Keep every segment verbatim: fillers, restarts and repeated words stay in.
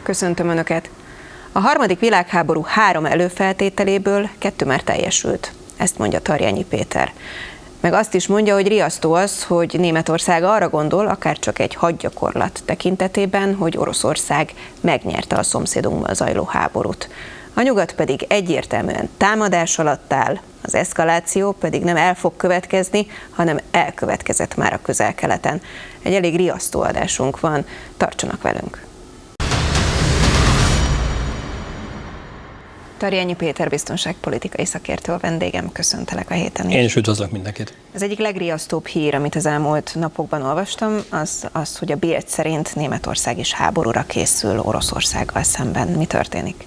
Köszöntöm Önöket! A harmadik világháború három előfeltételéből kettő már teljesült. Ezt mondja Tarjányi Péter. Meg azt is mondja, hogy riasztó az, hogy Németország arra gondol, akár csak egy hadgyakorlat tekintetében, hogy Oroszország megnyerte a szomszédunkban zajló háborút. A nyugat pedig egyértelműen támadás alatt áll, az eszkaláció pedig nem el fog következni, hanem elkövetkezett már a Közel-Keleten. Egy elég riasztó adásunk van, tartsanak velünk! Tarjányi Péter biztonságpolitikai szakértő a vendégem, köszöntelek a héten is. Én is üdvözlök mindenkit. Az egyik legriasztóbb hír, amit az elmúlt napokban olvastam, az, az, hogy a Bild szerint Németország is háborúra készül Oroszországgal szemben. Mi történik?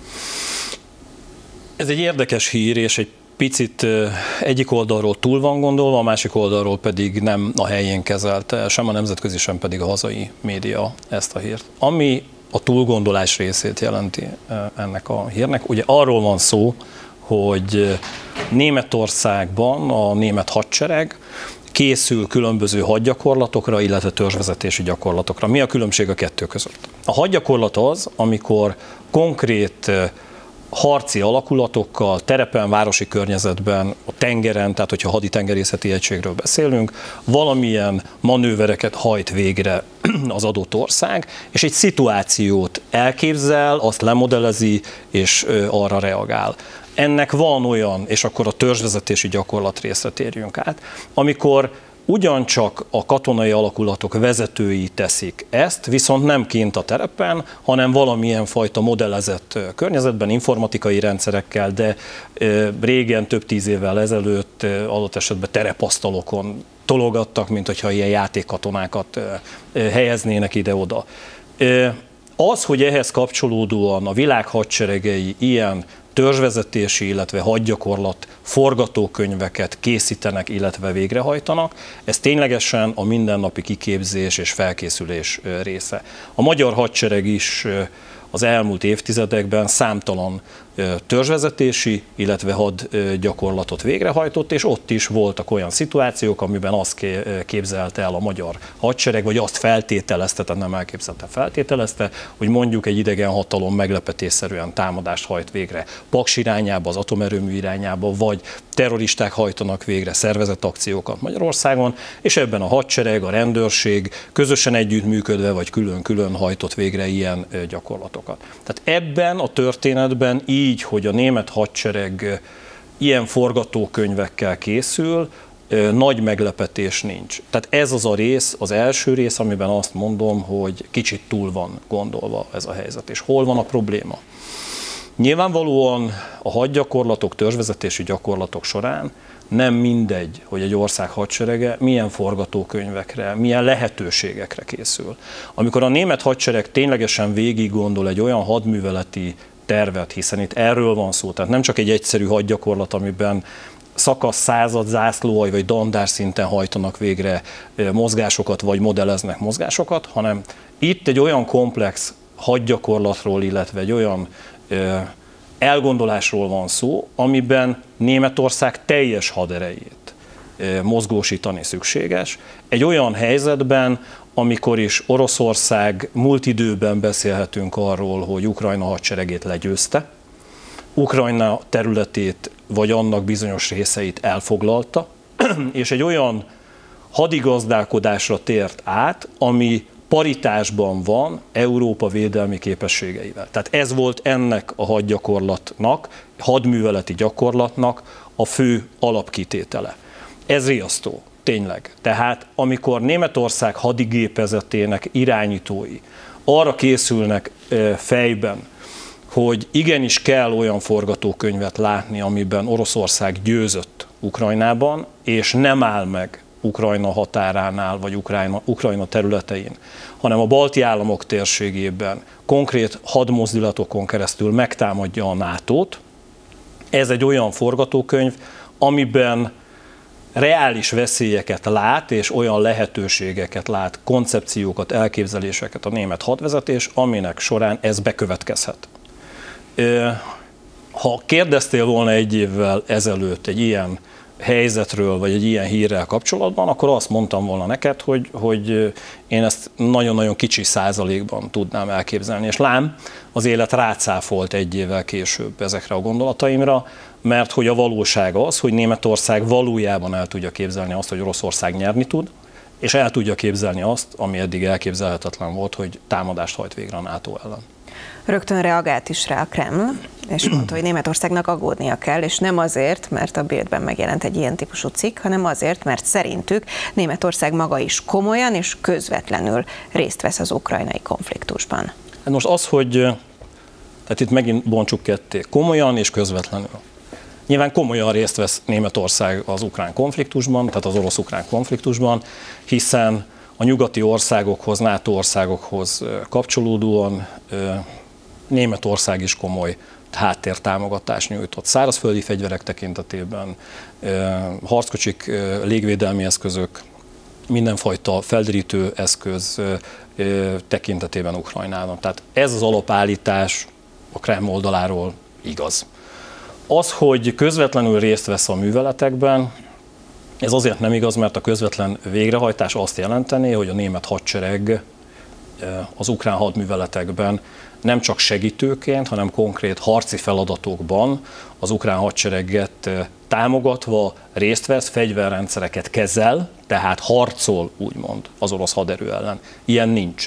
Ez egy érdekes hír, és egy picit egyik oldalról túl van gondolva, a másik oldalról pedig nem a helyén kezelte, sem a nemzetközi, sem pedig a hazai média ezt a hírt. Ami a túlgondolás részét jelenti ennek a hírnek. Ugye arról van szó, hogy Németországban a német hadsereg készül különböző hadgyakorlatokra, illetve törzsvezetési gyakorlatokra. Mi a különbség a kettő között? A hadgyakorlat az, amikor konkrét harci alakulatokkal, terepen, városi környezetben, a tengeren, tehát hogyha haditengerészeti egységről beszélünk, valamilyen manővereket hajt végre az adott ország, és egy szituációt elképzel, azt lemodellezi, és arra reagál. Ennek van olyan, és akkor a törzsvezetési gyakorlat részre térjünk át, amikor ugyancsak a katonai alakulatok vezetői teszik ezt, viszont nem kint a terepen, hanem valamilyen fajta modellezett környezetben, informatikai rendszerekkel, de régen, több tíz évvel ezelőtt adott esetben terepasztalokon tologattak, mint hogyha ilyen játékkatonákat helyeznének ide-oda. Az, hogy ehhez kapcsolódóan a világ hadseregei ilyen törzsvezetési, illetve hadgyakorlat forgatókönyveket készítenek, illetve végrehajtanak, ez ténylegesen a mindennapi kiképzés és felkészülés része. A magyar hadsereg is az elmúlt évtizedekben számtalan törzsvezetési, illetve hadgyakorlatot végrehajtott, és ott is voltak olyan szituációk, amiben azt képzelte el a magyar hadsereg, vagy azt feltételezte, tehát nem elképzelte, feltételezte, hogy mondjuk egy idegen hatalom meglepetésszerűen támadást hajt végre Paks irányába, az atomerőmű irányába, vagy terroristák hajtanak végre szervezett akciókat Magyarországon, és ebben a hadsereg, a rendőrség közösen együttműködve, vagy külön-külön hajtott végre ilyen gyakorlatokat. Tehát ebben a történetben így, hogy a német hadsereg ilyen forgatókönyvekkel készül, nagy meglepetés nincs. Tehát ez az a rész, az első rész, amiben azt mondom, hogy kicsit túl van gondolva ez a helyzet. És hol van a probléma? Nyilvánvalóan a hadgyakorlatok, törzsvezetési gyakorlatok során nem mindegy, hogy egy ország hadserege milyen forgatókönyvekre, milyen lehetőségekre készül. Amikor a német hadsereg ténylegesen végig gondol egy olyan hadműveleti tervet, hiszen itt erről van szó, tehát nem csak egy egyszerű hadgyakorlat, amiben szakasz, század, zászlóalj vagy dandár szinten hajtanak végre mozgásokat, vagy modelleznek mozgásokat, hanem itt egy olyan komplex hadgyakorlatról, illetve egy olyan elgondolásról van szó, amiben Németország teljes haderejét mozgósítani szükséges. Egy olyan helyzetben, amikor is Oroszország múlt időben beszélhetünk arról, hogy Ukrajna hadseregét legyőzte, Ukrajna területét vagy annak bizonyos részeit elfoglalta, és egy olyan hadigazdálkodásra tért át, ami paritásban van Európa védelmi képességeivel. Tehát ez volt ennek a hadgyakorlatnak, hadműveleti gyakorlatnak a fő alapkitétele. Ez riasztó, tényleg. Tehát amikor Németország hadigépezetének irányítói arra készülnek fejben, hogy igenis kell olyan forgatókönyvet látni, amiben Oroszország győzött Ukrajnában, és nem áll meg Ukrajna határánál, vagy Ukrajna, Ukrajna területein, hanem a balti államok térségében konkrét hadmozdulatokon keresztül megtámadja a nátót. Ez egy olyan forgatókönyv, amiben reális veszélyeket lát, és olyan lehetőségeket lát, koncepciókat, elképzeléseket a német hadvezetés, aminek során ez bekövetkezhet. Ha kérdeztél volna egy évvel ezelőtt egy ilyen helyzetről, vagy egy ilyen hírrel kapcsolatban, akkor azt mondtam volna neked, hogy, hogy én ezt nagyon-nagyon kicsi százalékban tudnám elképzelni. És lám, az élet rácáfolt egy évvel később ezekre a gondolataimra, mert hogy a valóság az, hogy Németország valójában el tudja képzelni azt, hogy Oroszország nyerni tud, és el tudja képzelni azt, ami eddig elképzelhetetlen volt, hogy támadást hajt végre a NATO ellen. Rögtön reagált is rá a Kreml, és mondta, hogy Németországnak aggódnia kell, és nem azért, mert a Bildben megjelent egy ilyen típusú cikk, hanem azért, mert szerintük Németország maga is komolyan és közvetlenül részt vesz az ukrajnai konfliktusban. Hát most az, hogy, tehát itt megint bontsuk ketté, komolyan és közvetlenül. Nyilván komolyan részt vesz Németország az ukrán konfliktusban, tehát az orosz-ukrán konfliktusban, hiszen a nyugati országokhoz, NATO országokhoz kapcsolódóan Németország is komoly háttértámogatást nyújtott. Szárazföldi fegyverek tekintetében, harckocsik, légvédelmi eszközök, mindenfajta felderítő eszköz tekintetében Ukrajnában. Tehát ez az alapállítás a Kreml oldaláról igaz. Az, hogy közvetlenül részt vesz a műveletekben, ez azért nem igaz, mert a közvetlen végrehajtás azt jelenteni, hogy a német hadsereg az ukrán hadműveletekben nem csak segítőként, hanem konkrét harci feladatokban az ukrán hadsereget támogatva részt vesz, fegyverrendszereket kezel, tehát harcol úgymond az orosz haderő ellen. Ilyen nincs.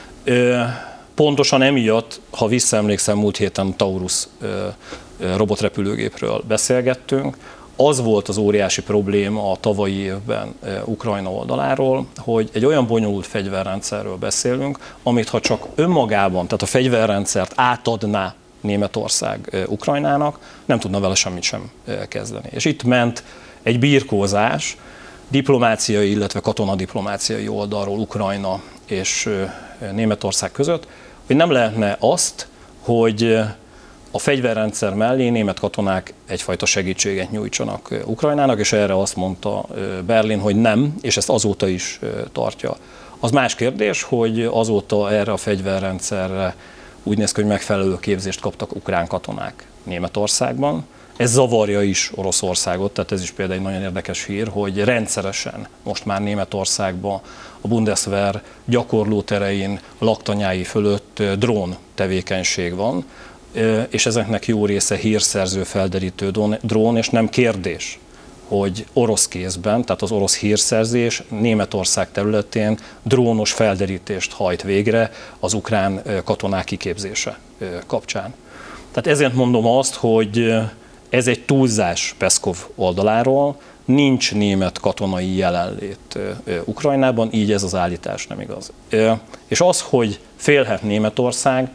Pontosan emiatt, ha visszaemlékszem, múlt héten Taurus robotrepülőgépről beszélgettünk, az volt az óriási probléma a tavalyi évben Ukrajna oldaláról, hogy egy olyan bonyolult fegyverrendszerről beszélünk, amit ha csak önmagában, tehát a fegyverrendszert átadná Németország Ukrajnának, nem tudna vele semmit sem kezdeni. És itt ment egy birkózás diplomáciai, illetve katonadiplomáciai oldalról Ukrajna és Németország között, hogy nem lehetne azt, hogy a fegyverrendszer mellé német katonák egyfajta segítséget nyújtsanak Ukrajnának, és erre azt mondta Berlin, hogy nem, és ezt azóta is tartja. Az más kérdés, hogy azóta erre a fegyverrendszerre úgy néz ki, hogy megfelelő képzést kaptak ukrán katonák Németországban. Ez zavarja is Oroszországot, tehát ez is például egy nagyon érdekes hír, hogy rendszeresen most már Németországban a Bundeswehr gyakorlóterein, laktanyái fölött drón tevékenység van, és ezeknek jó része hírszerző felderítő drón, és nem kérdés, hogy orosz kézben, tehát az orosz hírszerzés Németország területén drónos felderítést hajt végre az ukrán katonák kiképzése kapcsán. Tehát ezért mondom azt, hogy ez egy túlzás Peszkov oldaláról, nincs német katonai jelenlét Ukrajnában, így ez az állítás nem igaz. És az, hogy félhet Németország,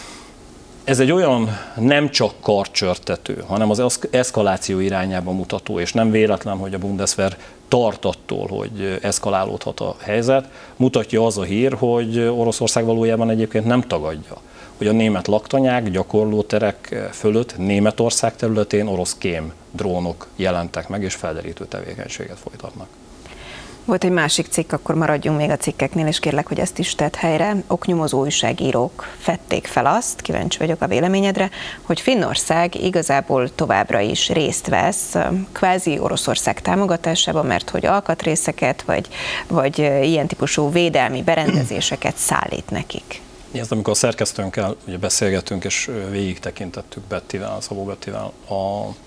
ez egy olyan nem csak karcsörtető, hanem az eszkaláció irányába mutató, és nem véletlen, hogy a Bundeswehr tart attól, hogy eszkalálódhat a helyzet. Mutatja az a hír, hogy Oroszország valójában egyébként nem tagadja, hogy a német laktanyák, gyakorlóterek fölött Németország területén orosz kém drónok jelentek meg, és felderítő tevékenységet folytatnak. Volt egy másik cikk, akkor maradjunk még a cikkeknél, és kérlek, hogy ezt is tedd helyre. Oknyomozó újságírók fedték fel azt, kíváncsi vagyok a véleményedre, hogy Finnország igazából továbbra is részt vesz kvázi Oroszország támogatásában, mert hogy alkatrészeket, vagy, vagy ilyen típusú védelmi berendezéseket szállít nekik. Ezt amikor a szerkesztőnkkel ugye beszélgettünk, és végig tekintettük Bettivel, Szabó Bettivel a,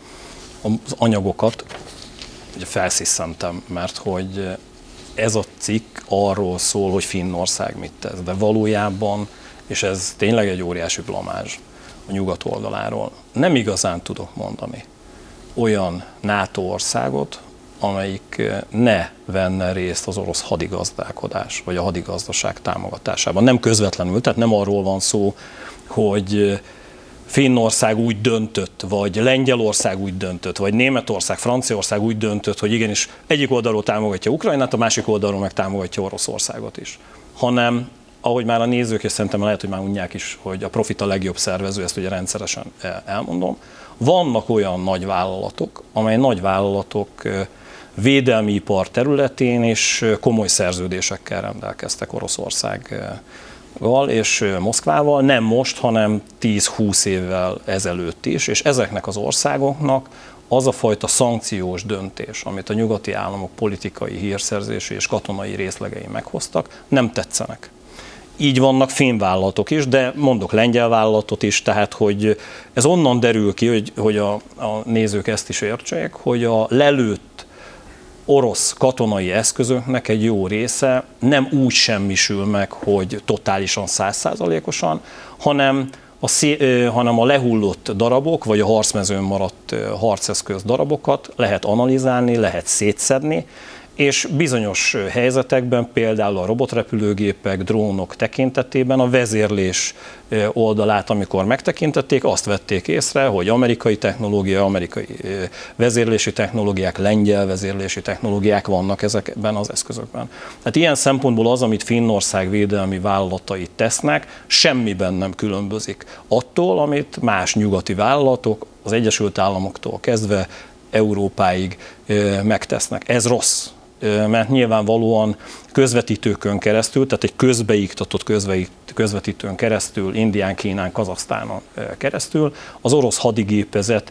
az anyagokat, ugye felszisszentem, mert hogy ez a cikk arról szól, hogy Finnország mit tesz, de valójában, és ez tényleg egy óriási blamázs a nyugat oldaláról, nem igazán tudok mondani olyan NATO országot, amelyik ne venne részt az orosz hadigazdálkodás, vagy a hadigazdaság támogatásában. Nem közvetlenül, tehát nem arról van szó, hogy Finnország úgy döntött, vagy Lengyelország úgy döntött, vagy Németország, Franciaország úgy döntött, hogy igenis egyik oldalról támogatja Ukrajnát, a másik oldalról meg támogatja Oroszországot is. Hanem, ahogy már a nézők, és szerintem lehet, hogy már unják is, hogy a profit a legjobb szervező, ezt ugye rendszeresen elmondom, vannak olyan nagy vállalatok, amely nagy vállalatok védelmi ipar területén és komoly szerződésekkel rendelkeztek Oroszországgal és Moszkvával, nem most, hanem tíz-húsz évvel ezelőtt is, és ezeknek az országoknak az a fajta szankciós döntés, amit a nyugati államok politikai, hírszerzési és katonai részlegei meghoztak, nem tetszenek. Így vannak fémvállalatok is, de mondok lengyel vállalatot is, tehát hogy ez onnan derül ki, hogy, hogy a, a nézők ezt is értsék, hogy a lelőtt orosz katonai eszközöknek egy jó része nem úgy semmisül meg, hogy totálisan százszázalékosan, hanem a, szé, hanem a lehullott darabok, vagy a harcmezőn maradt harceszköz darabokat lehet analizálni, lehet szétszedni, és bizonyos helyzetekben, például a robotrepülőgépek, drónok tekintetében a vezérlés oldalát, amikor megtekintették, azt vették észre, hogy amerikai technológia, amerikai vezérlési technológiák, lengyel vezérlési technológiák vannak ezekben az eszközökben. Tehát ilyen szempontból az, amit Finnország védelmi vállalatai tesznek, semmiben nem különbözik attól, amit más nyugati vállalatok, az Egyesült Államoktól kezdve Európáig megtesznek. Ez rossz. Mert nyilvánvalóan közvetítőkön keresztül, tehát egy közbeiktatott közvetítőn keresztül, Indián, Kínán, Kazahsztánon keresztül az orosz hadigépezet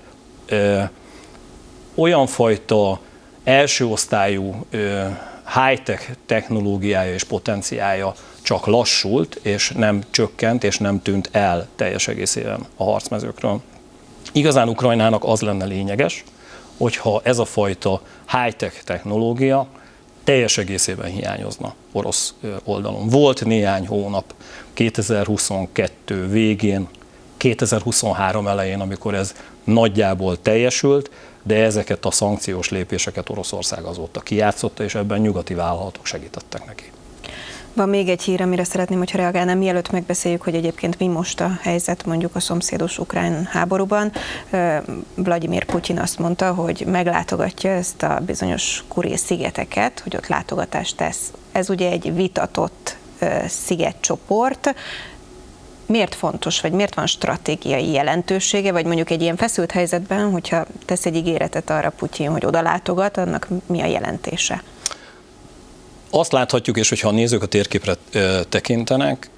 olyan fajta első osztályú high-tech technológiája és potenciája csak lassult, és nem csökkent, és nem tűnt el teljes egészében a harcmezőkről. Igazán Ukrajnának az lenne lényeges, hogyha ez a fajta high-tech technológia teljes egészében hiányozna orosz oldalon. Volt néhány hónap kétezer-huszonkettő végén, kétezer-huszonhárom elején, amikor ez nagyjából teljesült, de ezeket a szankciós lépéseket Oroszország azóta kijátszotta, és ebben nyugati vállalatok segítettek neki. Van még egy hír, amire szeretném, hogyha reagálnám, mielőtt megbeszéljük, hogy egyébként mi most a helyzet mondjuk a szomszédos ukrán háborúban. Vladimir Putyin azt mondta, hogy meglátogatja ezt a bizonyos Kuril-szigeteket, hogy ott látogatást tesz. Ez ugye egy vitatott szigetcsoport. Miért fontos, vagy miért van stratégiai jelentősége, vagy mondjuk egy ilyen feszült helyzetben, hogyha tesz egy ígéretet arra Putyin, hogy oda látogat, annak mi a jelentése? Azt láthatjuk, és hogyha a nézők a térképre tekintenek,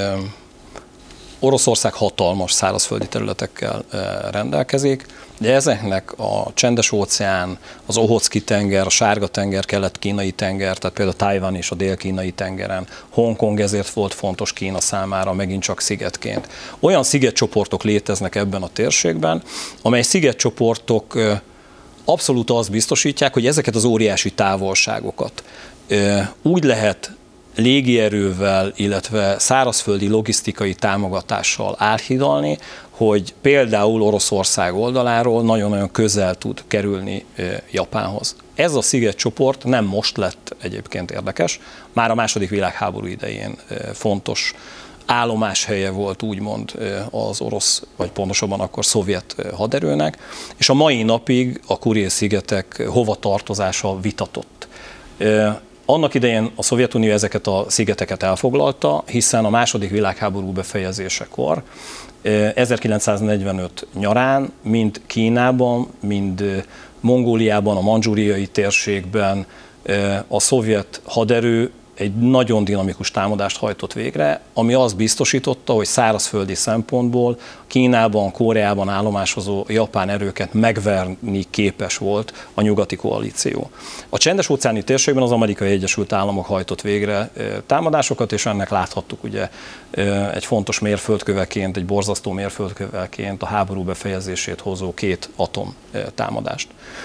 Oroszország hatalmas szárazföldi területekkel rendelkezik, de ezeknek a Csendes-óceán, az Ohotszki-tenger, a Sárga-tenger, Kelet-kínai tenger, tehát például Tajvan és a Dél-kínai tengeren, Hongkong ezért volt fontos Kína számára, megint csak szigetként. Olyan szigetcsoportok léteznek ebben a térségben, amely szigetcsoportok abszolút azt biztosítják, hogy ezeket az óriási távolságokat úgy lehet légierővel, illetve szárazföldi logisztikai támogatással áthidalni, hogy például Oroszország oldaláról nagyon-nagyon közel tud kerülni Japánhoz. Ez a szigetcsoport nem most lett egyébként érdekes, már a második világháború idején fontos állomáshelye volt úgymond az orosz, vagy pontosabban akkor szovjet haderőnek, és a mai napig a Kuril-szigetek hovatartozása vitatott. Annak idején a Szovjetunió ezeket a szigeteket elfoglalta, hiszen a második világháború befejezésekor ezerkilencszáznegyvenöt nyarán mind Kínában, mind Mongóliában, a mandzsúriai térségben a szovjet haderő egy nagyon dinamikus támadást hajtott végre, ami azt biztosította, hogy szárazföldi szempontból Kínában, Koreában állomásozó japán erőket megverni képes volt a nyugati koalíció. A Csendes-óceáni térségben az Amerikai Egyesült Államok hajtott végre támadásokat, és ennek láthattuk ugye egy fontos mérföldköveként, egy borzasztó mérföldköveként a háború befejezését hozó két atom támadást.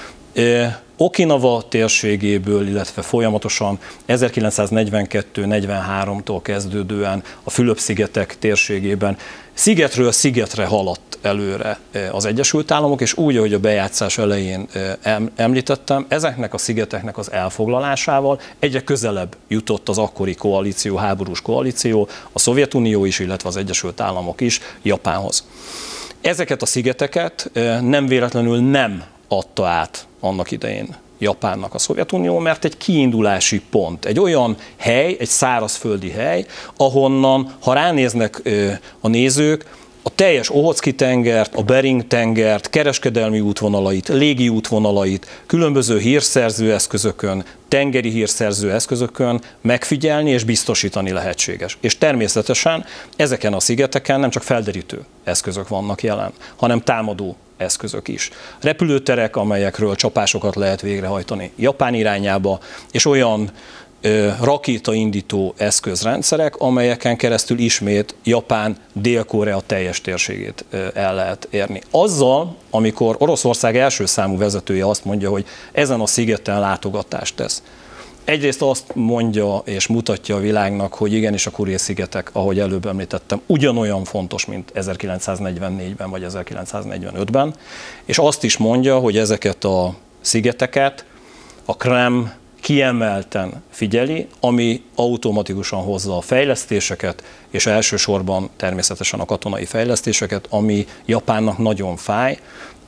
Okinawa térségéből, illetve folyamatosan ezerkilencszáznegyvenkettő negyvenháromtól kezdődően a Fülöp-szigetek térségében szigetről szigetre haladt előre az Egyesült Államok, és úgy, ahogy a bejátszás elején említettem, ezeknek a szigeteknek az elfoglalásával egyre közelebb jutott az akkori koalíció, háborús koalíció, a Szovjetunió is, illetve az Egyesült Államok is Japánhoz. Ezeket a szigeteket nem véletlenül nem adta át annak idején Japánnak a Szovjetunió, mert egy kiindulási pont, egy olyan hely, egy szárazföldi hely, ahonnan, ha ránéznek a nézők, a teljes Ohotszki-tengert, a Bering-tengert, kereskedelmi útvonalait, légi útvonalait, különböző hírszerző eszközökön, tengeri hírszerző eszközökön megfigyelni és biztosítani lehetséges. És természetesen ezeken a szigeteken nem csak felderítő eszközök vannak jelen, hanem támadó eszközök is. Repülőterek, amelyekről csapásokat lehet végrehajtani Japán irányába, és olyan ö, rakétaindító eszközrendszerek, amelyeken keresztül ismét Japán, Dél-Korea teljes térségét ö, el lehet érni. Azzal, amikor Oroszország első számú vezetője azt mondja, hogy ezen a szigeten látogatást tesz. Egyrészt azt mondja és mutatja a világnak, hogy igenis a Kuril-szigetek, ahogy előbb említettem, ugyanolyan fontos, mint ezerkilencszáznegyvennégyben vagy ezerkilencszáznegyvenötben, és azt is mondja, hogy ezeket a szigeteket a Kreml kiemelten figyeli, ami automatikusan hozza a fejlesztéseket, és elsősorban természetesen a katonai fejlesztéseket, ami Japánnak nagyon fáj.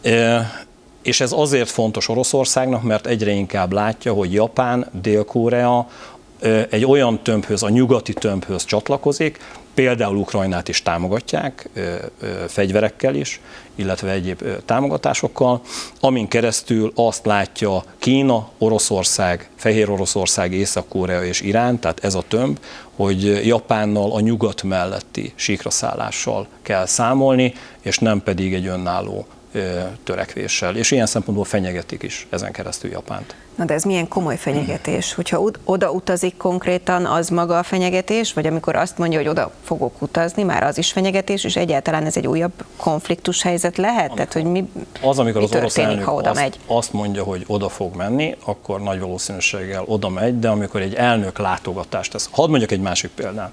És ez azért fontos Oroszországnak, mert egyre inkább látja, hogy Japán, Dél-Korea egy olyan tömbhöz, a nyugati tömbhöz csatlakozik, például Ukrajnát is támogatják, fegyverekkel is, illetve egyéb támogatásokkal, amin keresztül azt látja Kína, Oroszország, Fehér Oroszország, Észak-Korea és Irán, tehát ez a tömb, hogy Japánnal a nyugat melletti síkraszállással kell számolni, és nem pedig egy önálló törekvéssel, és ilyen szempontból fenyegetik is ezen keresztül Japánt. Na de ez milyen komoly fenyegetés? Hogyha oda utazik konkrétan, az maga a fenyegetés, vagy amikor azt mondja, hogy oda fogok utazni, már az is fenyegetés, és egyáltalán ez egy újabb konfliktus helyzet lehet? Tehát, hogy mi, az, amikor mi az orosz történik, elnök ha oda azt, megy? azt mondja, hogy oda fog menni, akkor nagy valószínűséggel oda megy, de amikor egy elnök látogatást tesz. Hadd mondjak egy másik példát.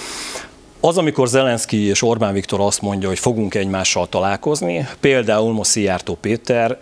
Az, amikor Zelenszky és Orbán Viktor azt mondja, hogy fogunk egymással találkozni, például most Szijjártó Péter,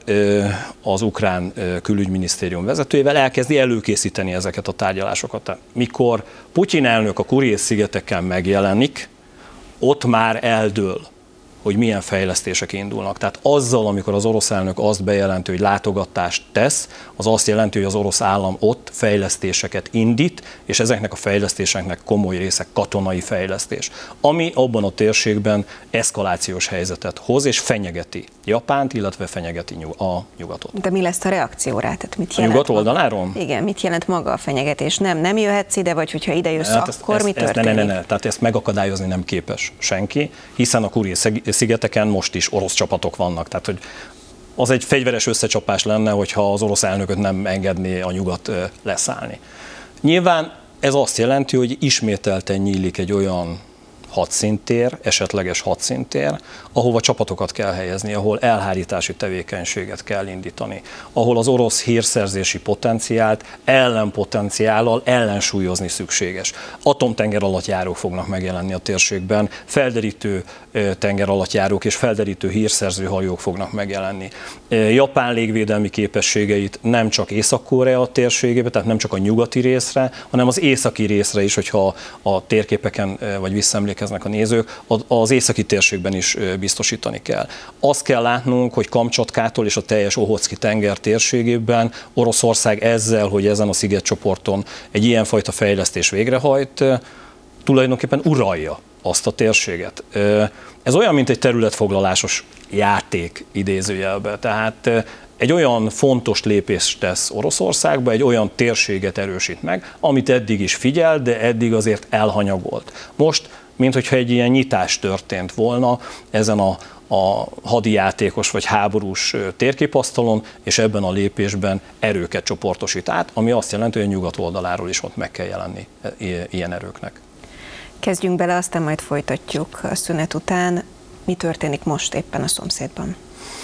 az ukrán külügyminisztérium vezetőjével elkezdi előkészíteni ezeket a tárgyalásokat. Tehát mikor Putyin elnök a Kuril-szigeteken megjelenik, ott már eldől, hogy milyen fejlesztések indulnak. Tehát azzal, amikor az orosz elnök azt bejelenti, hogy látogatást tesz, az azt jelenti, hogy az orosz állam ott fejlesztéseket indít, és ezeknek a fejlesztéseknek komoly része katonai fejlesztés, ami abban a térségben eszkalációs helyzetet hoz, és fenyegeti Japánt, illetve fenyegeti a nyugatot. De mi lesz a reakció rá? Tehát mit a nyugat oldaláról? Maga? Igen, mit jelent maga a fenyegetés? Nem, nem jöhetsz ide, vagy hogyha ide jössz, hát akkor ezt, mi ezt, történik? Ne, ne, ne, tehát ezt megakadályozni nem képes senki, hiszen a Kuril-szigeteken most is orosz csapatok vannak. Tehát, hogy az egy fegyveres összecsapás lenne, hogyha az orosz elnököt nem engedné a nyugat leszállni. Nyilván ez azt jelenti, hogy ismételten nyílik egy olyan hadszintér, esetleges hadszintér, ahova csapatokat kell helyezni, ahol elhárítási tevékenységet kell indítani, ahol az orosz hírszerzési potenciált ellenpotenciállal ellensúlyozni szükséges. Atomtengeralattjárók fognak megjelenni a térségben, felderítő tengeralattjárók és felderítő hírszerző hajók fognak megjelenni. Japán légvédelmi képességeit nem csak Észak-Korea térségében, tehát nem csak a nyugati részre, hanem az északi részre is, hogyha a térképeken vagy visszaemlékeznek a nézők, az északi térségben is biztosítani kell. Azt kell látnunk, hogy Kamcsatkától és a teljes Ohotszki tenger térségében Oroszország ezzel, hogy ezen a szigetcsoporton egy ilyenfajta fejlesztés végrehajt, tulajdonképpen uralja azt a térséget. Ez olyan, mint egy területfoglalásos játék idézőjelben, tehát egy olyan fontos lépést tesz Oroszországba, egy olyan térséget erősít meg, amit eddig is figyel, de eddig azért elhanyagolt. Most, minthogyha egy ilyen nyitás történt volna ezen a, a hadijátékos vagy háborús térképasztalon, és ebben a lépésben erőket csoportosít át, ami azt jelenti, hogy a nyugat oldaláról is ott meg kell jelenni ilyen erőknek. Kezdjünk bele, aztán majd folytatjuk a szünet után. Mi történik most éppen a szomszédban?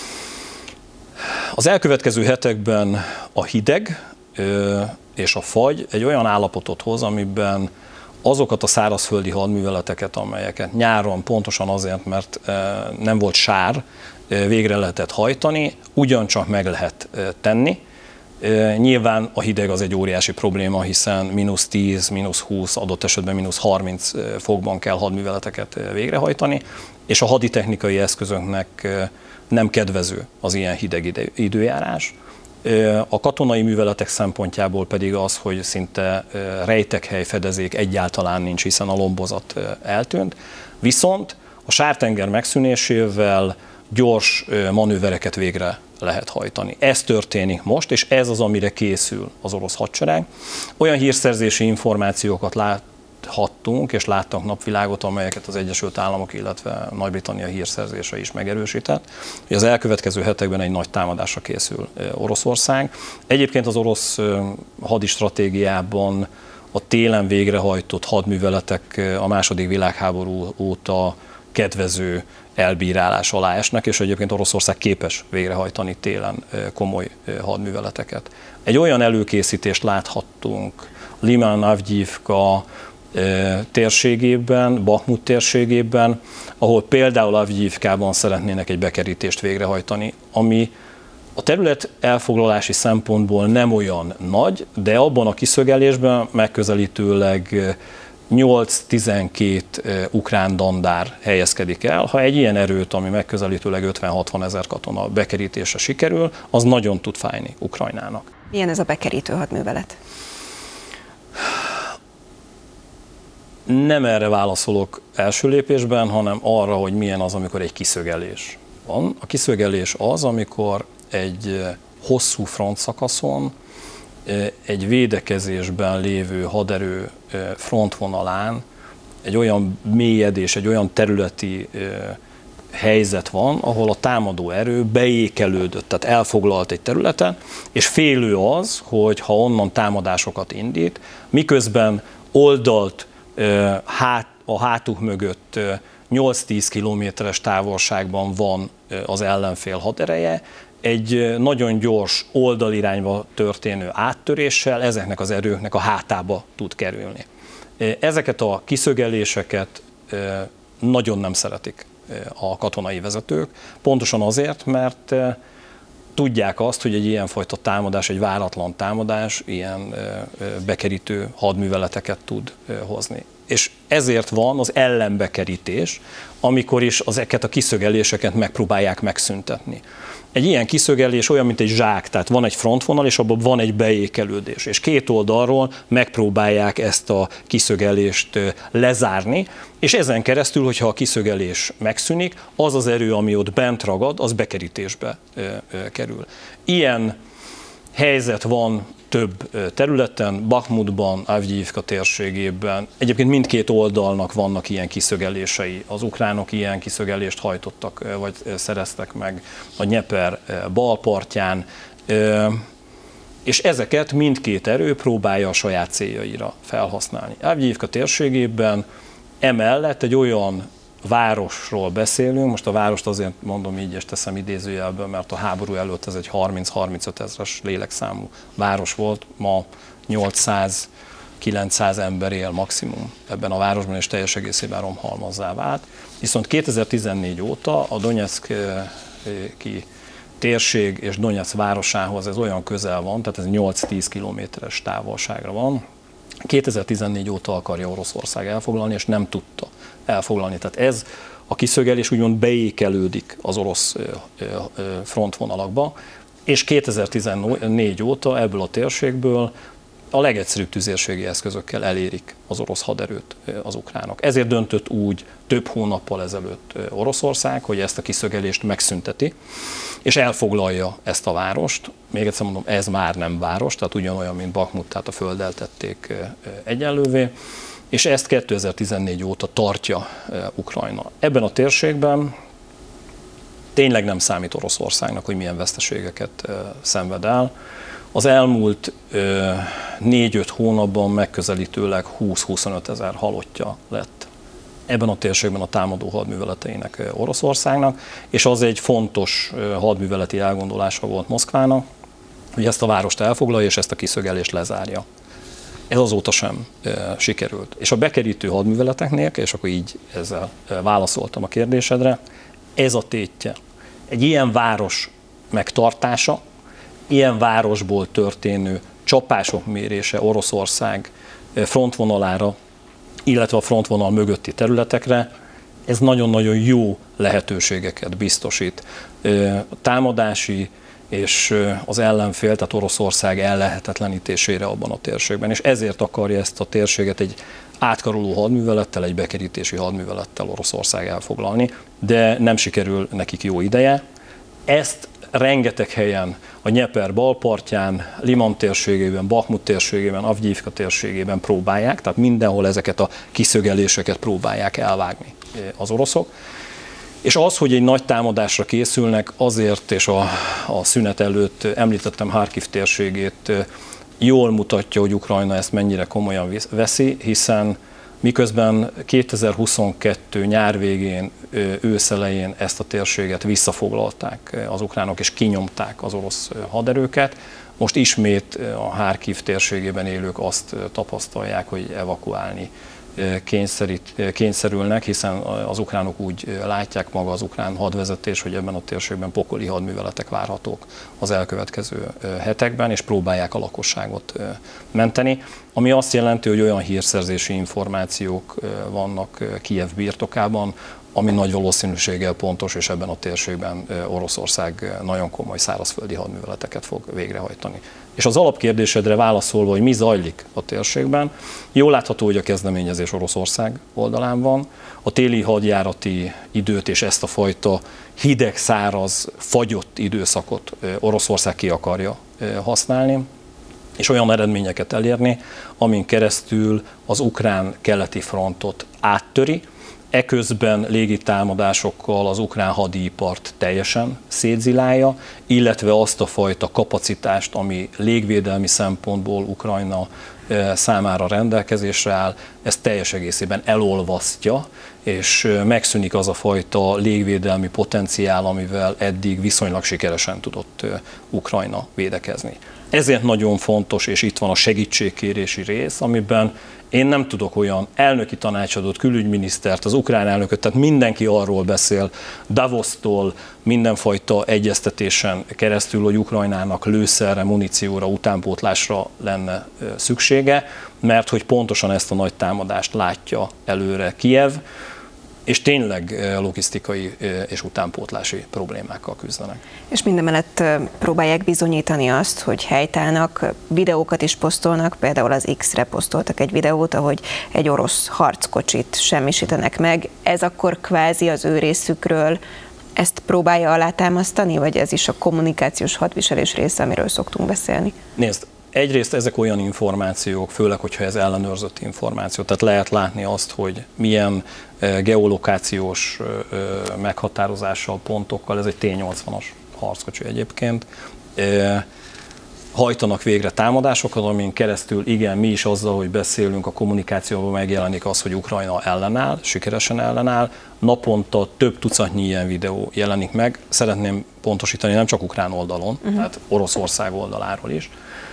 Az elkövetkező hetekben a hideg és a fagy egy olyan állapotot hoz, amiben azokat a szárazföldi hadműveleteket, amelyeket nyáron pontosan azért, mert nem volt sár, végre lehetett hajtani, ugyancsak meg lehet tenni. Nyilván a hideg az egy óriási probléma, hiszen mínusz tíz, mínusz húsz, adott esetben mínusz harminc fokban kell hadműveleteket végrehajtani, és a haditechnikai eszközöknek nem kedvező az ilyen hideg időjárás. A katonai műveletek szempontjából pedig az, hogy szinte rejtekhely, fedezék egyáltalán nincs, hiszen a lombozat eltűnt. Viszont a sártenger megszűnésével gyors manővereket végre lehet hajtani. Ez történik most, és ez az, amire készül az orosz hadsereg. Olyan hírszerzési információkat lát láthattunk és láttak napvilágot, amelyeket az Egyesült Államok, illetve Nagy-Britannia hírszerzése is megerősített, hogy az elkövetkező hetekben egy nagy támadásra készül Oroszország. Egyébként az orosz hadistratégiában a télen végrehajtott hadműveletek a második világháború óta kedvező elbírálás alá esnek, és egyébként Oroszország képes végrehajtani télen komoly hadműveleteket. Egy olyan előkészítést láthattunk Liman, Avgyivka térségében, Bakhmut térségében, ahol például Avgyivkában szeretnének egy bekerítést végrehajtani, ami a terület elfoglalási szempontból nem olyan nagy, de abban a kiszögelésben megközelítőleg nyolc-tizenkét ukrán dandár helyezkedik el. Ha egy ilyen erőt, ami megközelítőleg ötven-hatvan ezer katona bekerítése sikerül, az nagyon tud fájni Ukrajnának. Milyen ez a bekerítő hadművelet? Nem erre válaszolok első lépésben, hanem arra, hogy milyen az, amikor egy kiszögelés van. A kiszögelés az, amikor egy hosszú frontszakaszon egy védekezésben lévő haderő frontvonalán egy olyan mélyedés, egy olyan területi helyzet van, ahol a támadó erő beékelődött, tehát elfoglalt egy területen, és félő az, hogy ha onnan támadásokat indít, miközben oldalt hát, a hátuk mögött nyolc-tíz kilométeres távolságban van az ellenfél hadereje, egy nagyon gyors oldalirányba történő áttöréssel ezeknek az erőknek a hátába tud kerülni. Ezeket a kiszögeléseket nagyon nem szeretik a katonai vezetők, pontosan azért, mert tudják azt, hogy egy ilyenfajta támadás, egy váratlan támadás ilyen bekerítő hadműveleteket tud hozni. És ezért van az ellenbekerítés, amikor is ezeket a kiszögeléseket megpróbálják megszüntetni. Egy ilyen kiszögelés olyan, mint egy zsák, tehát van egy frontvonal, és abban van egy beékelődés. És két oldalról megpróbálják ezt a kiszögelést lezárni, és ezen keresztül, hogyha a kiszögelés megszűnik, az az erő, ami ott bent ragad, az bekerítésbe kerül. Ilyen helyzet van több területen, Bakhmutban, Avgyivka térségében. Egyébként mindkét oldalnak vannak ilyen kiszögelései. Az ukránok ilyen kiszögelést hajtottak, vagy szereztek meg a Dnyeper bal partján, és ezeket mindkét erő próbálja a saját céljaira felhasználni. Avgyivka térségében emellett egy olyan városról beszélünk, most a várost azért mondom így, és teszem idézőjelből, mert a háború előtt ez egy harminc-harmincöt ezres lélekszámú város volt, ma nyolcszáz-kilencszáz ember él maximum ebben a városban, és teljes egészében romhalmazzá vált. Viszont kétezer-tizennégy óta a Donyeck-i térség és Donyeck városához ez olyan közel van, tehát ez nyolc-tíz kilométeres távolságra van. kétezer-tizennégy óta akarja Oroszország elfoglalni, és nem tudta elfoglalni. Tehát ez a kiszögelés úgymond beékelődik az orosz frontvonalakba, és kétezer-tizennégy óta ebből a térségből a legegyszerűbb tüzérségi eszközökkel elérik az orosz haderőt az ukránok. Ezért döntött úgy több hónappal ezelőtt Oroszország, hogy ezt a kiszögelést megszünteti, és elfoglalja ezt a várost. Még egyszer mondom, ez már nem város, tehát ugyanolyan, mint Bakhmut, tehát a földdel tették egyenlővé, és ezt kétezer-tizennégy óta tartja Ukrajna. Ebben a térségben tényleg nem számít Oroszországnak, hogy milyen veszteségeket szenved el. Az elmúlt négy-öt hónapban megközelítőleg húsz-huszonöt ezer halottja lett ebben a térségben a támadó hadműveleteinek Oroszországnak, és az egy fontos hadműveleti elgondolása volt Moszkvának, hogy ezt a várost elfoglalja és ezt a kiszögelést lezárja. Ez azóta sem e, sikerült. És a bekerítő hadműveleteknél, és akkor így ezzel válaszoltam a kérdésedre, ez a tétje. Egy ilyen város megtartása, ilyen városból történő csapások mérése Oroszország frontvonalára, illetve a frontvonal mögötti területekre, ez nagyon-nagyon jó lehetőségeket biztosít. A támadási és az ellenfél, tehát Oroszország ellehetetlenítésére abban a térségben. És ezért akarja ezt a térséget egy átkaroló hadművelettel, egy bekerítési hadművelettel Oroszország elfoglalni, de nem sikerül nekik jó ideje. Ezt rengeteg helyen, a Nyeper balpartján, Liman térségében, Bakhmut térségében, Avgyivka térségében próbálják, tehát mindenhol ezeket a kiszögeléseket próbálják elvágni az oroszok. És az, hogy egy nagy támadásra készülnek, azért, és a, a szünet előtt említettem Harkiv térségét, jól mutatja, hogy Ukrajna ezt mennyire komolyan veszi, hiszen miközben kétezer-huszonkettő nyár végén, ősz elején ezt a térséget visszafoglalták az ukránok és kinyomták az orosz haderőket, most ismét a Harkiv térségében élők azt tapasztalják, hogy evakuálni kényszerít, kényszerülnek, hiszen az ukránok úgy látják, maga az ukrán hadvezetés, hogy ebben a térségben pokoli hadműveletek várhatók az elkövetkező hetekben, és próbálják a lakosságot menteni, ami azt jelenti, hogy olyan hírszerzési információk vannak Kijev birtokában, ami nagy valószínűséggel pontos, és ebben a térségben Oroszország nagyon komoly szárazföldi hadműveleteket fog végrehajtani. És az alapkérdésedre válaszolva, hogy mi zajlik a térségben, jól látható, hogy a kezdeményezés Oroszország oldalán van. A téli hadjárati időt és ezt a fajta hideg, száraz, fagyott időszakot Oroszország ki akarja használni, és olyan eredményeket elérni, amin keresztül az ukrán keleti frontot áttöri, eközben légitámadásokkal az ukrán hadipart teljesen szétzilálja, illetve azt a fajta kapacitást, ami légvédelmi szempontból Ukrajna számára rendelkezésre áll, ezt teljes egészében elolvasztja, és megszűnik az a fajta légvédelmi potenciál, amivel eddig viszonylag sikeresen tudott Ukrajna védekezni. Ezért nagyon fontos, és itt van a segítségkérési rész, amiben én nem tudok olyan elnöki tanácsadót, külügyminisztert, az ukrán elnököt, tehát mindenki arról beszél, Davosztól, mindenfajta egyeztetésen keresztül, hogy Ukrajnának lőszerre, munícióra, utánpótlásra lenne szüksége, mert hogy pontosan ezt a nagy támadást látja előre Kijev, és tényleg logisztikai és utánpótlási problémákkal küzdenek. És mindemellett próbálják bizonyítani azt, hogy helytállnak, videókat is posztolnak, például az X-re posztoltak egy videót, ahogy egy orosz harckocsit semmisítenek meg. Ez akkor kvázi az ő részükről ezt próbálja alátámasztani, vagy ez is a kommunikációs hadviselés része, amiről szoktunk beszélni? Nézd, egyrészt ezek olyan információk, főleg, hogyha ez ellenőrzött információ, tehát lehet látni azt, hogy milyen geolokációs meghatározással, pontokkal, ez egy té nyolcvanas harckocsi egyébként, hajtanak végre támadásokat, amin keresztül igen, mi is azzal, hogy beszélünk, a kommunikációban megjelenik az, hogy Ukrajna ellenáll, sikeresen ellenáll, naponta több tucatnyi ilyen videó jelenik meg, szeretném pontosítani, nem csak ukrán oldalon, uh-huh. tehát Oroszország oldaláról is,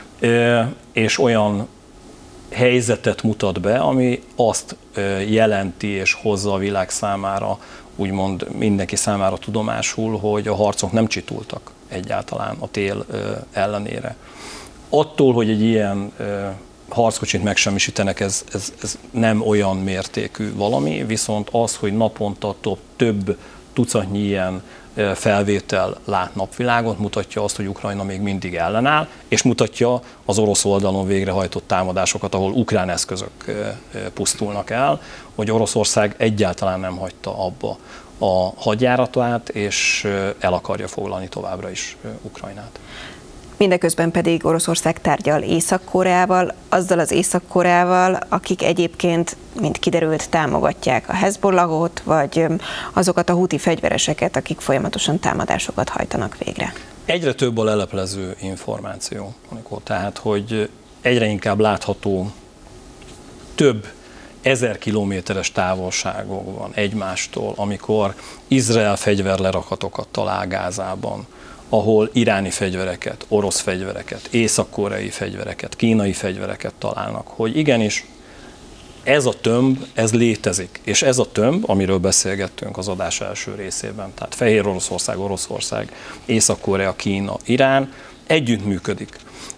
és olyan helyzetet mutat be, ami azt jelenti és hozza a világ számára, úgymond mindenki számára tudomásul, hogy a harcok nem csitultak egyáltalán a tél ellenére. Attól, hogy egy ilyen harckocsit megsemmisítenek, ez, ez, ez nem olyan mértékű valami, viszont az, hogy naponta több tucatnyi ilyen felvétel lát napvilágot, mutatja azt, hogy Ukrajna még mindig ellenáll, és mutatja az orosz oldalon végrehajtott támadásokat, ahol ukrán eszközök pusztulnak el, hogy Oroszország egyáltalán nem hagyta abba a hadjáratát, és el akarja foglalni továbbra is Ukrajnát. Mindeközben pedig Oroszország tárgyal Észak-Koreával, azzal az Észak-Koreával, akik egyébként, mint kiderült, támogatják a Hezbollahot, vagy azokat a huti fegyvereseket, akik folyamatosan támadásokat hajtanak végre. Egyre több a leleplező információ, amikor, tehát, hogy egyre inkább látható több ezer kilométeres távolságok van egymástól, amikor Izrael fegyverlerakatokat talál Gázában, ahol iráni fegyvereket, orosz fegyvereket, észak-koreai fegyvereket, kínai fegyvereket találnak, hogy igenis ez a tömb, ez létezik. És ez a tömb, amiről beszélgettünk az adás első részében, tehát Fehér Oroszország, Oroszország, Észak-Korea, Kína, Irán együttműködik.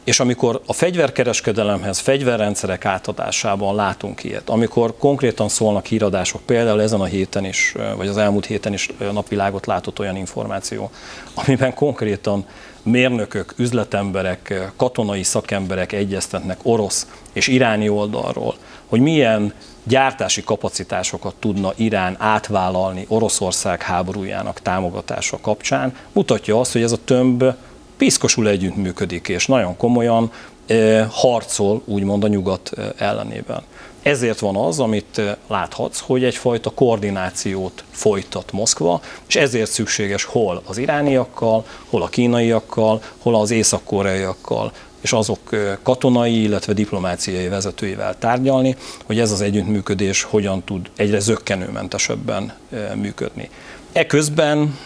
És amikor a fegyverkereskedelemhez, fegyverrendszerek átadásában látunk ilyet, amikor konkrétan szólnak híradások, például ezen a héten is, vagy az elmúlt héten is napvilágot látott olyan információ, amiben konkrétan mérnökök, üzletemberek, katonai szakemberek egyeztetnek orosz és iráni oldalról, hogy milyen gyártási kapacitásokat tudna Irán átvállalni Oroszország háborújának támogatása kapcsán, mutatja azt, hogy ez a tömb piszkosul együttműködik, és nagyon komolyan eh, harcol, úgymond a nyugat ellenében. Ezért van az, amit láthatsz, hogy egyfajta koordinációt folytat Moszkva, és ezért szükséges hol az irániakkal, hol a kínaiakkal, hol az észak-koreaiakkal, és azok katonai, illetve diplomáciai vezetőivel tárgyalni, hogy ez az együttműködés hogyan tud egyre zökkenőmentesebben működni. Eközben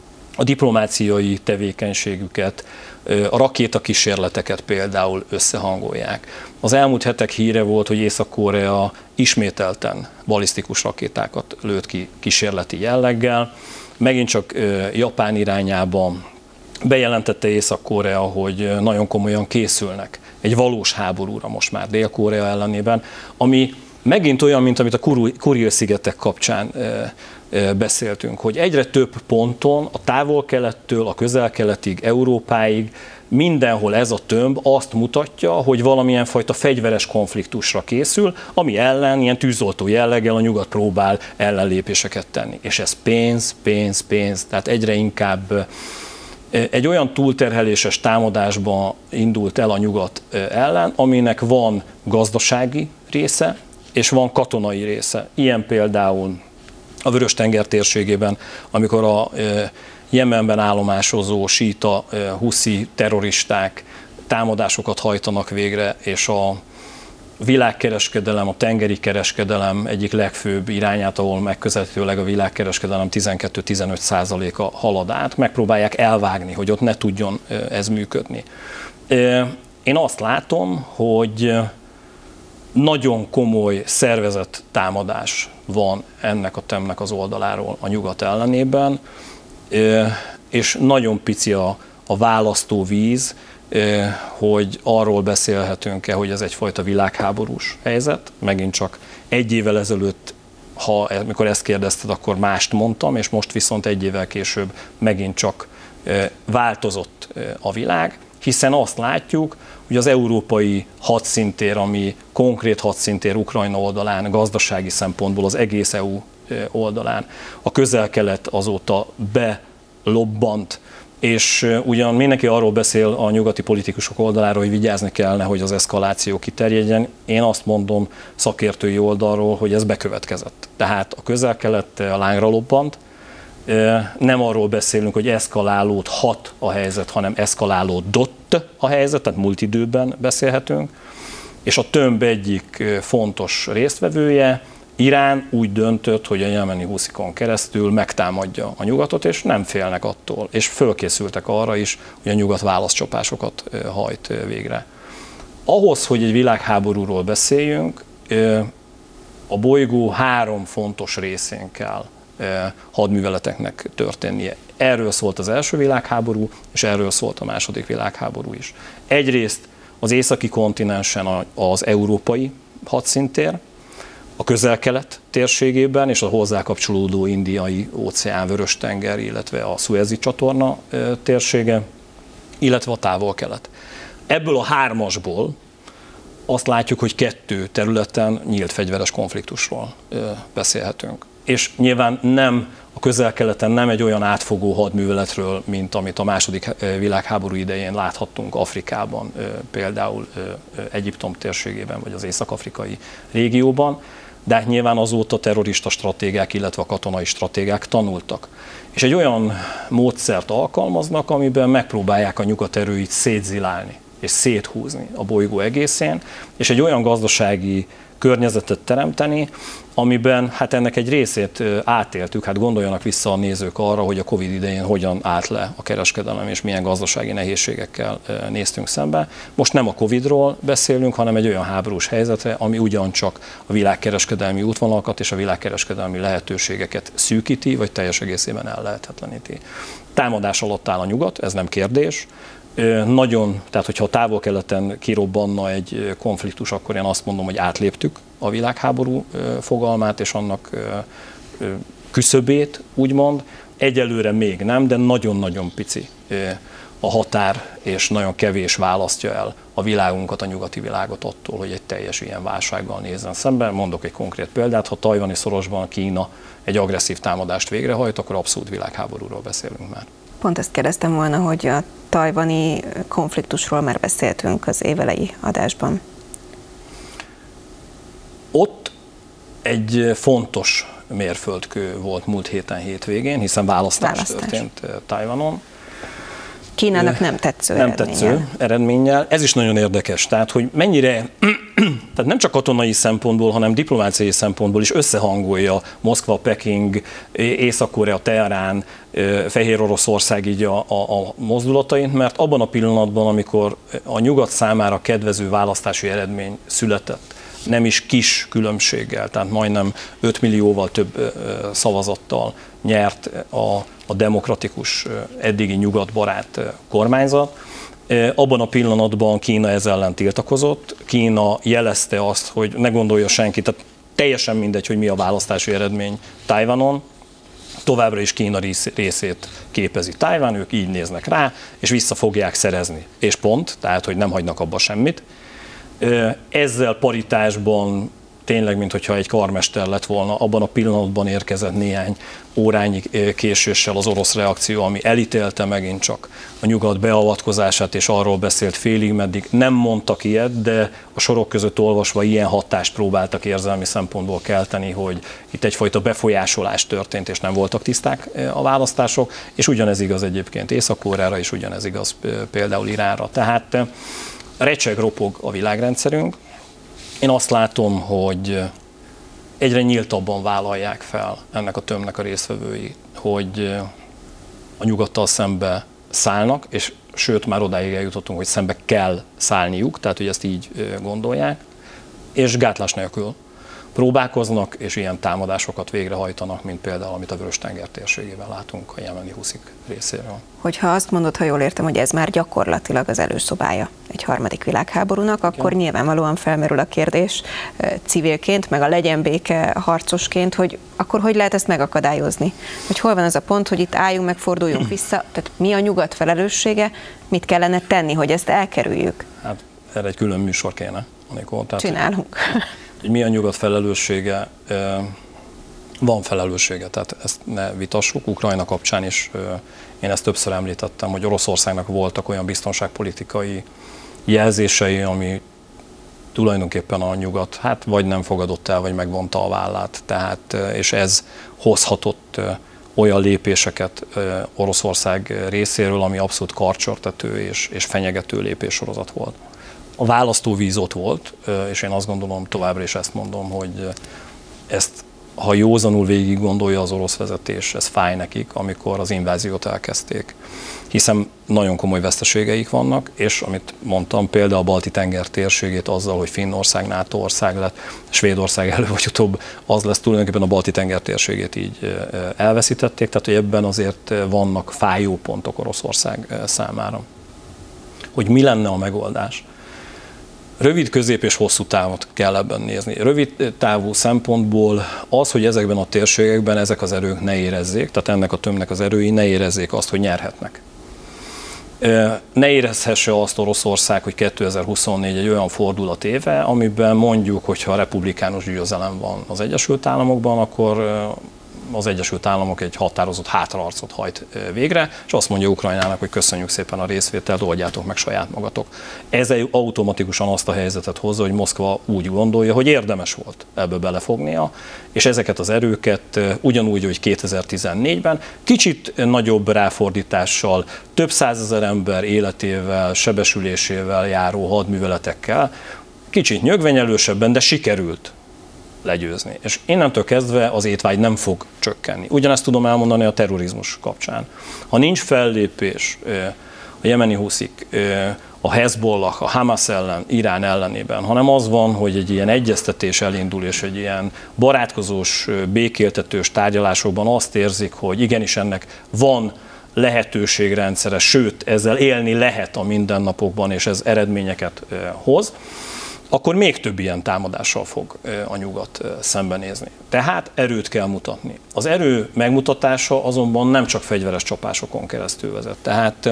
a diplomáciai tevékenységüket, a rakétakísérleteket például összehangolják. Az elmúlt hetek híre volt, hogy Észak-Korea ismételten balisztikus rakétákat lőtt ki kísérleti jelleggel. Megint csak Japán irányában bejelentette Észak-Korea, hogy nagyon komolyan készülnek egy valós háborúra most már Dél-Korea ellenében, ami megint olyan, mint amit a Kuril-szigetek kapcsán beszéltünk, hogy egyre több ponton, a távol-kelettől a közel-keletig, Európáig, mindenhol ez a tömb azt mutatja, hogy valamilyen fajta fegyveres konfliktusra készül, ami ellen ilyen tűzoltó jelleggel a nyugat próbál ellenlépéseket tenni. És ez pénz, pénz, pénz, tehát egyre inkább egy olyan túlterheléses támadásba indult el a nyugat ellen, aminek van gazdasági része, és van katonai része. Ilyen például a Vörös-tenger térségében, amikor a Jemenben állomásozó síta huszi terroristák támadásokat hajtanak végre, és a világkereskedelem, a tengeri kereskedelem egyik legfőbb irányát, ahol megközelítőleg a világkereskedelem tizenkét-tizenöt százaléka halad át, megpróbálják elvágni, hogy ott ne tudjon ez működni. Én azt látom, hogy nagyon komoly szervezett támadás van ennek a tömbnek az oldaláról a nyugat ellenében, és nagyon pici a, a választóvíz, hogy arról beszélhetünk-e, hogy ez egyfajta világháborús helyzet. Megint csak egy évvel ezelőtt, ha, amikor ezt kérdezted, akkor mást mondtam, és most viszont egy évvel később megint csak változott a világ, hiszen azt látjuk, hogy az európai hadszintér, ami konkrét hadszintér Ukrajna oldalán, gazdasági szempontból az egész é u oldalán, a közel-kelet azóta belobbant, és ugyan mindenki arról beszél a nyugati politikusok oldaláról, hogy vigyázni kellene, hogy az eszkaláció kiterjedjen. Én azt mondom szakértői oldalról, hogy ez bekövetkezett. Tehát a közel-kelet a lángra lobbant, nem arról beszélünk, hogy eszkalálódhat a helyzet, hanem eszkalálódott a helyzet, tehát múlt időben beszélhetünk, és a tömb egyik fontos résztvevője, Irán úgy döntött, hogy a jemeni huszikon keresztül megtámadja a nyugatot, és nem félnek attól, és fölkészültek arra is, hogy a nyugat válaszcsapásokat hajt végre. Ahhoz, hogy egy világháborúról beszéljünk, a bolygó három fontos részén kell hadműveleteknek történnie. Erről szólt az első világháború, és erről szólt a második világháború is. Egyrészt az északi kontinensen az európai hadszintér, a közel-kelet térségében és a hozzá kapcsolódó indiai óceán, Vörös-tenger, illetve a Szuezi csatorna térsége, illetve a távol-kelet. Ebből a hármasból azt látjuk, hogy kettő területen nyílt fegyveres konfliktusról beszélhetünk. És nyilván nem a közel-keleten nem egy olyan átfogó hadműveletről, mint amit a második világháború idején láthattunk Afrikában, például Egyiptom térségében, vagy az észak-afrikai régióban, de hát nyilván azóta terrorista stratégák, illetve a katonai stratégák tanultak. És egy olyan módszert alkalmaznak, amiben megpróbálják a nyugat erőit szétzilálni és széthúzni a bolygó egészén, és egy olyan gazdasági környezetet teremteni, amiben hát ennek egy részét átéltük, hát gondoljanak vissza a nézők arra, hogy a Covid idején hogyan állt le a kereskedelem, és milyen gazdasági nehézségekkel néztünk szembe. Most nem a Covidról beszélünk, hanem egy olyan háborús helyzetre, ami ugyancsak a világkereskedelmi útvonalakat és a világkereskedelmi lehetőségeket szűkíti, vagy teljes egészében ellehetetleníti. Támadás alatt áll a nyugat, ez nem kérdés, Nagyon, tehát hogyha a távol-keleten kirobbanna egy konfliktus, akkor én azt mondom, hogy átléptük a világháború fogalmát és annak küszöbét, úgymond. Egyelőre még nem, de nagyon-nagyon pici a határ, és nagyon kevés választja el a világunkat, a nyugati világot attól, hogy egy teljes ilyen válsággal nézzen szembe. Mondok egy konkrét példát, ha tajvani szorosban Kína egy agresszív támadást végrehajt, akkor abszolút világháborúról beszélünk már. Pont ezt kérdeztem volna, hogy a tajvani konfliktusról már beszéltünk az évelei adásban. Ott egy fontos mérföldkő volt múlt héten hétvégén, hiszen választás, választás. történt Tajvanon. Kínának nem tetsző nem eredménnyel. tetsző eredménnyel. Ez is nagyon érdekes, tehát hogy mennyire, tehát nem csak katonai szempontból, hanem diplomáciai szempontból is összehangolja Moszkva, Peking, Észak-Korea, Teherán, Fehér Oroszország így a, a, a mozdulatait, mert abban a pillanatban, amikor a nyugat számára kedvező választási eredmény született, nem is kis különbséggel, tehát majdnem öt millióval több szavazattal nyert a, a demokratikus, eddigi nyugatbarát kormányzat. Abban a pillanatban Kína ezzel ellen tiltakozott. Kína jelezte azt, hogy ne gondolja senki, tehát teljesen mindegy, hogy mi a választási eredmény Tajvanon, továbbra is Kína részét képezi Tajvan, ők így néznek rá, és vissza fogják szerezni. És pont, tehát hogy nem hagynak abba semmit. Ezzel paritásban tényleg, mintha egy karmester lett volna, abban a pillanatban érkezett néhány órányi késéssel az orosz reakció, ami elítélte megint csak a nyugat beavatkozását, és arról beszélt félig meddig. Nem mondtak ilyet, de a sorok között olvasva ilyen hatást próbáltak érzelmi szempontból kelteni, hogy itt egyfajta befolyásolás történt, és nem voltak tiszták a választások, és ugyanez igaz egyébként Észak-Koreára, és ugyanez igaz például Iránra. Tehát recseg, ropog a világrendszerünk. Én azt látom, hogy egyre nyíltabban vállalják fel ennek a tömbnek a résztvevői, hogy a nyugattal szembe szállnak, és sőt, már odáig eljutottunk, hogy szembe kell szállniuk, tehát hogy ezt így gondolják, és gátlás nélkül próbálkoznak, és ilyen támadásokat végrehajtanak, mint például, amit a Vörös-tenger térségében látunk a jemeni huszik részéről. Hogyha azt mondod, ha jól értem, hogy ez már gyakorlatilag az előszobája egy harmadik világháborúnak, akkor igen, nyilvánvalóan felmerül a kérdés civilként, meg a legyen béke harcosként, hogy akkor hogy lehet ezt megakadályozni? Hogy hol van az a pont, hogy itt álljunk meg, forduljunk vissza, tehát mi a nyugat felelőssége, mit kellene tenni, hogy ezt elkerüljük? Hát erre egy külön műsor kéne, Anikó. Tehát, csinálunk. Hogy mi a nyugat felelőssége? Van felelőssége, tehát ezt ne vitassuk. Ukrajna kapcsán is én ezt többször említettem, hogy Oroszországnak voltak olyan biztonságpolitikai jelzései, ami tulajdonképpen a nyugat hát vagy nem fogadott el, vagy megvonta a vállát. Tehát, és ez hozhatott olyan lépéseket Oroszország részéről, ami abszolút karcsörtető és, és fenyegető lépéssorozat volt. A választóvíz ott volt, és én azt gondolom, továbbra is ezt mondom, hogy ezt, ha józanul végig gondolja az orosz vezetés, ez fáj nekik, amikor az inváziót elkezdték. Hiszen nagyon komoly veszteségeik vannak, és amit mondtam, például a Balti-tenger térségét azzal, hogy Finnország NATO ország lett, Svédország elő vagy utóbb az lesz, tulajdonképpen a Balti-tenger térségét így elveszítették, tehát hogy ebben azért vannak fájó pontok Oroszország számára. Hogy mi lenne a megoldás? Rövid, közép és hosszú távot kell ebben nézni. Rövid távú szempontból az, hogy ezekben a térségekben ezek az erők ne érezzék, tehát ennek a tömbnek az erői ne érezzék azt, hogy nyerhetnek. Ne érezhesse azt Oroszország, hogy kétezer-huszonnégy egy olyan fordulat éve, amiben mondjuk, hogyha republikánus győzelem van az Egyesült Államokban, akkor az Egyesült Államok egy határozott hátraarcot hajt végre, és azt mondja Ukrajnának, hogy köszönjük szépen a részvételt, oldjátok meg saját magatok. Ez automatikusan azt a helyzetet hozza, hogy Moszkva úgy gondolja, hogy érdemes volt ebbe belefognia, és ezeket az erőket ugyanúgy, hogy kétezer-tizennégyben kicsit nagyobb ráfordítással, több százezer ember életével, sebesülésével járó hadműveletekkel, kicsit nyögvenyelősebben, de sikerült legyőzni. És innentől kezdve az étvágy nem fog csökkenni. Ugyanezt tudom elmondani a terrorizmus kapcsán. Ha nincs fellépés a jemeni huszik, a Hezbollah, a Hamas ellen, Irán ellenében, hanem az van, hogy egy ilyen egyeztetés elindul, és egy ilyen barátkozós, békéltetős tárgyalásokban azt érzik, hogy igenis ennek van lehetőségrendszere, sőt, ezzel élni lehet a mindennapokban, és ez eredményeket hoz, akkor még több ilyen támadással fog a nyugat szembenézni. Tehát erőt kell mutatni. Az erő megmutatása azonban nem csak fegyveres csapásokon keresztül vezet. Tehát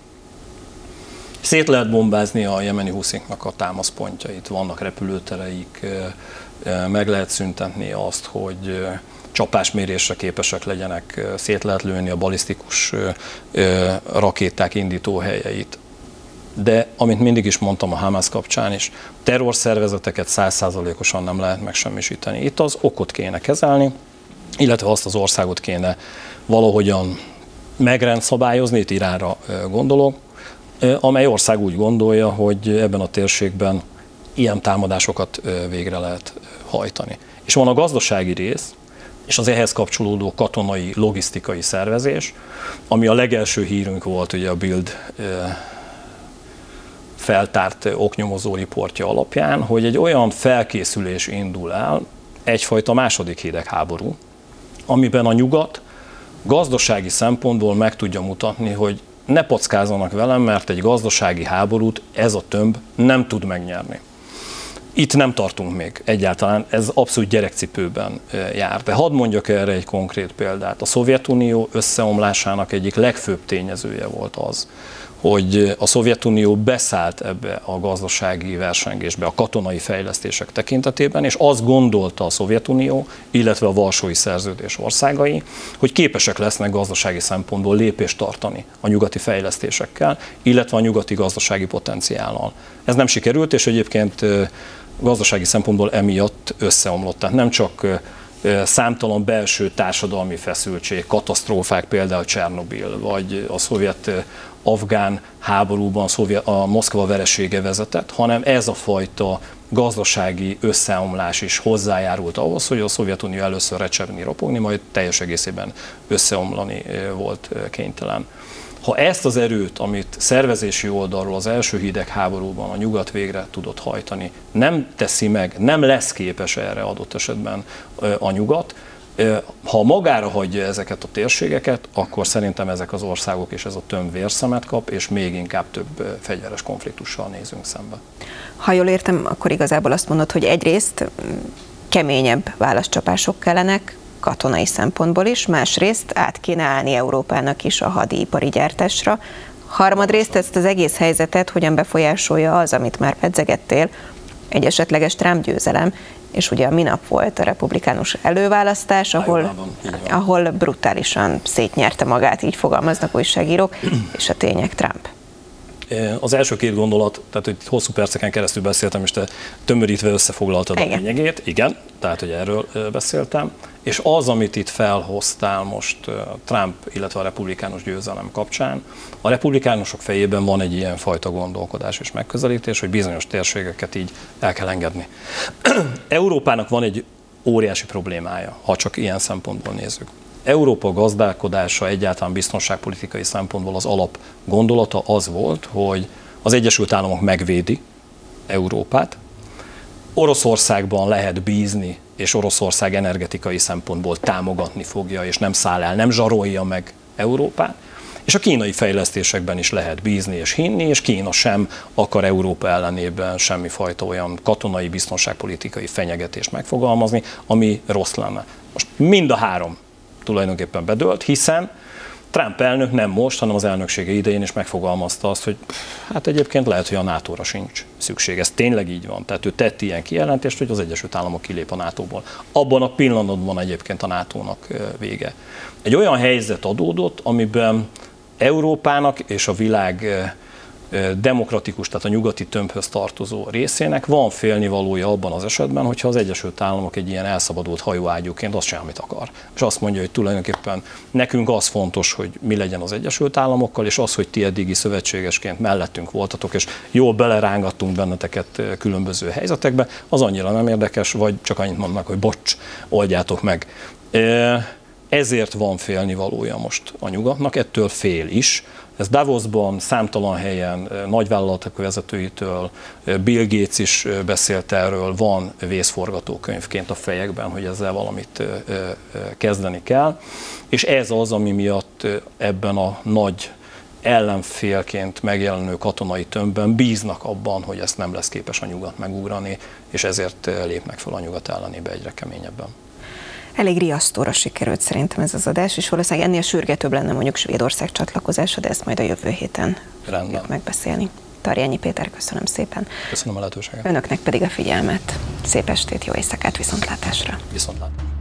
szét lehet bombázni a jemeni husziknak a támaszpontjait, vannak repülőtereik, meg lehet szüntetni azt, hogy csapásmérésre képesek legyenek, szét lehet lőni a balisztikus rakéták indító helyeit. De, amint mindig is mondtam a Hamász kapcsán is, terrorszervezeteket száz százalékosan nem lehet megsemmisíteni. Itt az okot kéne kezelni, illetve azt az országot kéne valahogyan megrendszabályozni, itt Iránra gondolok, amely ország úgy gondolja, hogy ebben a térségben ilyen támadásokat végre lehet hajtani. És van a gazdasági rész, és az ehhez kapcsolódó katonai, logisztikai szervezés, ami a legelső hírünk volt, ugye a Bild feltárt oknyomozó riportja alapján, hogy egy olyan felkészülés indul el, egyfajta második hidegháború, amiben a nyugat gazdasági szempontból meg tudja mutatni, hogy ne packázzanak velem, mert egy gazdasági háborút ez a tömb nem tud megnyerni. Itt nem tartunk még egyáltalán, ez abszolút gyerekcipőben jár. De hadd mondjak erre egy konkrét példát. A Szovjetunió összeomlásának egyik legfőbb tényezője volt az, hogy a Szovjetunió beszállt ebbe a gazdasági versengésbe, a katonai fejlesztések tekintetében, és azt gondolta a Szovjetunió, illetve a Varsói Szerződés országai, hogy képesek lesznek gazdasági szempontból lépést tartani a nyugati fejlesztésekkel, illetve a nyugati gazdasági potenciállal. Ez nem sikerült, és egyébként gazdasági szempontból emiatt összeomlott. Tehát nem csak számtalan belső társadalmi feszültség, katasztrófák, például Csernobil, vagy a szovjet-afgán háborúban a Moszkva veresége vezetett, hanem ez a fajta gazdasági összeomlás is hozzájárult ahhoz, hogy a Szovjetunió először recsegni, ropogni, majd teljes egészében összeomlani volt kénytelen. Ha ezt az erőt, amit szervezési oldalról az első hidegháborúban a nyugat végre tudott hajtani, nem teszi meg, nem lesz képes erre adott esetben a nyugat, ha magára hagyja ezeket a térségeket, akkor szerintem ezek az országok és ez a tömb vérszemet kap, és még inkább több fegyveres konfliktussal nézünk szembe. Ha jól értem, akkor igazából azt mondod, hogy egyrészt keményebb válaszcsapások kellenek, katonai szempontból is, másrészt át kéne állni Európának is a hadipari gyártásra. Harmadrészt ezt az egész helyzetet hogyan befolyásolja az, amit már pedzegettél, egy esetleges Trump győzelem, és ugye a minap volt a republikánus előválasztás, ahol, ahol brutálisan szétnyerte magát, így fogalmaznak újságírók, és a tények Trump. Az első két gondolat, tehát hogy hosszú perceken keresztül beszéltem, és te tömörítve összefoglaltad a lényegét. Igen, tehát hogy erről beszéltem. És az, amit itt felhoztál most Trump, illetve a republikánus győzelem kapcsán, a republikánusok fejében van egy ilyen fajta gondolkodás és megközelítés, hogy bizonyos térségeket így el kell engedni. Európának van egy óriási problémája, ha csak ilyen szempontból nézzük. Európa gazdálkodása egyáltalán biztonságpolitikai szempontból az alap gondolata az volt, hogy az Egyesült Államok megvédi Európát, Oroszországban lehet bízni, és Oroszország energetikai szempontból támogatni fogja, és nem száll el, nem zsarolja meg Európát, és a kínai fejlesztésekben is lehet bízni és hinni, és Kína sem akar Európa ellenében semmifajta olyan katonai, biztonságpolitikai fenyegetést megfogalmazni, ami rossz lenne. Most mind a három tulajdonképpen bedőlt, hiszen Trump elnök nem most, hanem az elnöksége idején is megfogalmazta azt, hogy hát egyébként lehet, hogy a nátóra sincs szükség. Ez tényleg így van. Tehát ő tett ilyen kijelentést, hogy az Egyesült Államok kilép a nátóból. Abban a pillanatban egyébként a nátónak vége. Egy olyan helyzet adódott, amiben Európának és a világ demokratikus, tehát a nyugati tömbhöz tartozó részének van félnivalója abban az esetben, hogyha az Egyesült Államok egy ilyen elszabadult hajóágyúként azt csinál, amit akar. És azt mondja, hogy tulajdonképpen nekünk az fontos, hogy mi legyen az Egyesült Államokkal, és az, hogy ti eddigi szövetségesként mellettünk voltatok, és jól belerángattunk benneteket különböző helyzetekbe, az annyira nem érdekes, vagy csak annyit mondanak, hogy bocs, oldjátok meg. Ezért van félnivalója most a nyugatnak, ettől fél is, Ez Davosban számtalan helyen, nagyvállalatok vezetőitől, Bill Gates is beszélt erről, van vészforgatókönyvként a fejekben, hogy ezzel valamit kezdeni kell. És ez az, ami miatt ebben a nagy ellenfélként megjelenő katonai tömbben bíznak abban, hogy ezt nem lesz képes a nyugat megugrani, és ezért lépnek fel a nyugat ellenébe egyre keményebben. Elég riasztóra sikerült szerintem ez az adás, és valószínűleg ennél sürgetőbb lenne mondjuk Svédország csatlakozása, de ezt majd a jövő héten fogjuk megbeszélni. Tarjányi Péter, köszönöm szépen. Köszönöm a lehetőséget. Önöknek pedig a figyelmet. Szép estét, jó éjszakát, viszontlátásra. Viszontlátásra.